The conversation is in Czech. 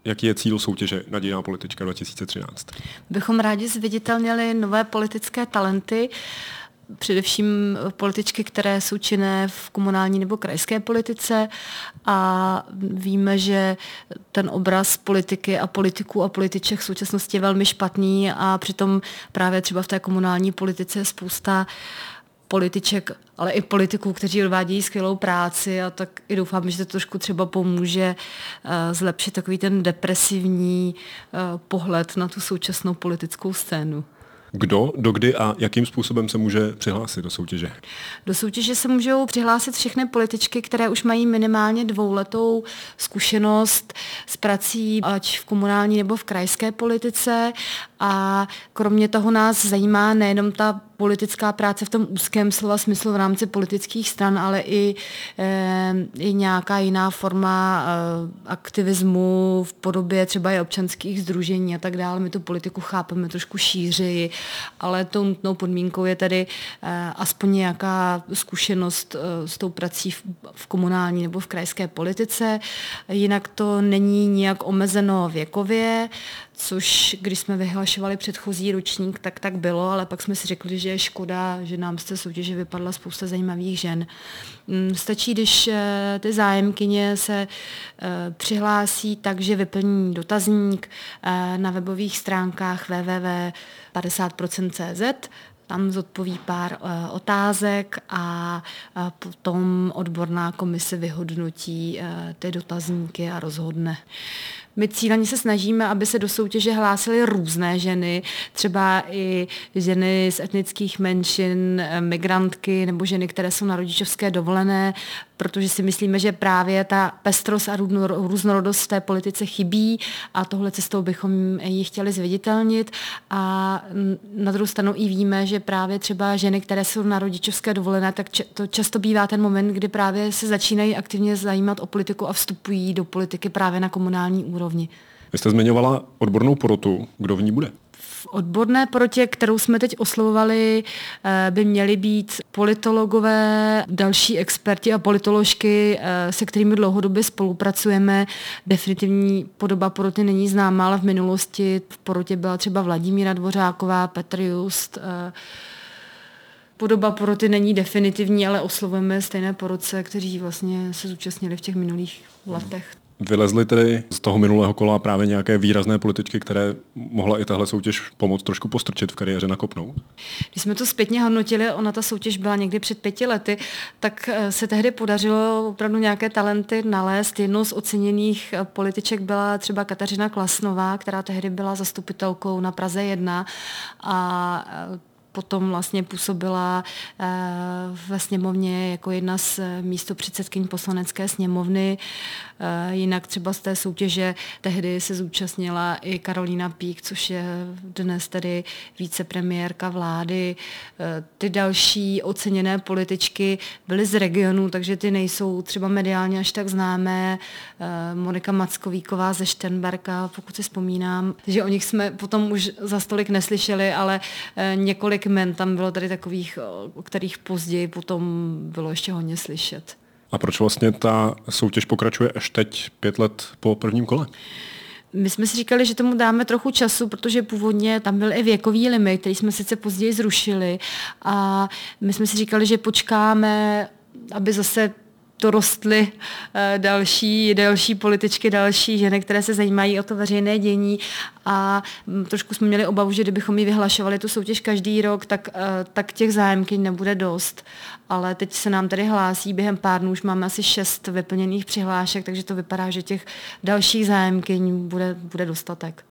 Jaký je cíl soutěže Nadějná politička 2013? Bychom rádi zviditelnili nové politické talenty, především političky, které jsou činné v komunální nebo krajské politice, a víme, že ten obraz politiky a politiků a političek v současnosti je velmi špatný a přitom právě třeba v té komunální politice je spousta političek, ale i politiků, kteří odvádějí skvělou práci, a tak i doufám, že to trošku třeba pomůže zlepšit takový ten depresivní pohled na tu současnou politickou scénu. Kdo, dokdy a jakým způsobem se může přihlásit do soutěže? Do soutěže se můžou přihlásit všechny političky, které už mají minimálně 2letou zkušenost s prací, ať v komunální nebo v krajské politice, a kromě toho nás zajímá nejenom ta politická práce v tom úzkém slova smyslu v rámci politických stran, ale i nějaká jiná forma aktivismu v podobě třeba i občanských sdružení a tak dále. My tu politiku chápeme trošku šířeji, ale tou nutnou podmínkou je tedy aspoň nějaká zkušenost s tou prací v komunální nebo v krajské politice. Jinak to není nijak omezeno věkově, což když jsme vyhlašovali předchozí ročník, tak bylo, ale pak jsme si řekli, že je škoda, že nám z té soutěže vypadla spousta zajímavých žen. Stačí, když ty zájemkyně se přihlásí, takže vyplní dotazník na webových stránkách www.50%.cz, tam zodpoví pár otázek a potom odborná komise vyhodnotí ty dotazníky a rozhodne. My cíleně se snažíme, aby se do soutěže hlásily různé ženy, třeba i ženy z etnických menšin, migrantky nebo ženy, které jsou na rodičovské dovolené, protože si myslíme, že právě ta pestrost a různorodost v té politice chybí a tohle cestou bychom ji chtěli zviditelnit. A na druhou stranu i víme, že právě třeba ženy, které jsou na rodičovské dovolené, tak to často bývá ten moment, kdy právě se začínají aktivně zajímat o politiku a vstupují do politiky právě na komunální úrovni. Vy jste zmiňovala odbornou porotu. Kdo v ní bude? V odborné porotě, kterou jsme teď oslovovali, by měli být politologové, další experti a politoložky, se kterými dlouhodobě spolupracujeme. Definitivní podoba poroty není známá, ale v minulosti v porotě byla třeba Vladimíra Dvořáková, Petr Just. Podoba poroty není definitivní, ale oslovujeme stejné porotce, kteří vlastně se zúčastnili v těch minulých letech. Vylezly tedy z toho minulého kola právě nějaké výrazné političky, které mohla i tahle soutěž pomoct trošku postrčit v kariéře, nakopnout? Když jsme to zpětně hodnotili, ona ta soutěž byla někdy před 5 lety, tak se tehdy podařilo opravdu nějaké talenty nalézt. Jednou z oceněných političek byla třeba Kateřina Klasnová, která tehdy byla zastupitelkou na Praze 1 a potom vlastně působila ve sněmovně jako jedna z místopředsedkyň poslanecké sněmovny. Jinak třeba z té soutěže tehdy se zúčastnila i Karolína Pík, což je dnes tedy vicepremiérka vlády. Ty další oceněné političky byly z regionu, takže ty nejsou třeba mediálně až tak známé. Monika Mackovíková ze Šternberka, pokud si vzpomínám. Takže o nich jsme potom už za stolik neslyšeli, ale několik men tam bylo tady takových, o kterých později potom bylo ještě hodně slyšet. A proč vlastně ta soutěž pokračuje až teď 5 let po prvním kole? My jsme si říkali, že tomu dáme trochu času, protože původně tam byl i věkový limit, který jsme sice později zrušili, a my jsme si říkali, že počkáme, aby zase to rostly další političky, další ženy, které se zajímají o to veřejné dění, a trošku jsme měli obavu, že kdybychom ji vyhlašovali tu soutěž každý rok, tak těch zájemkyň nebude dost. Ale teď se nám tady hlásí během pár dnů, už máme asi 6 vyplněných přihlášek, takže to vypadá, že těch dalších zájemkyň bude dostatek.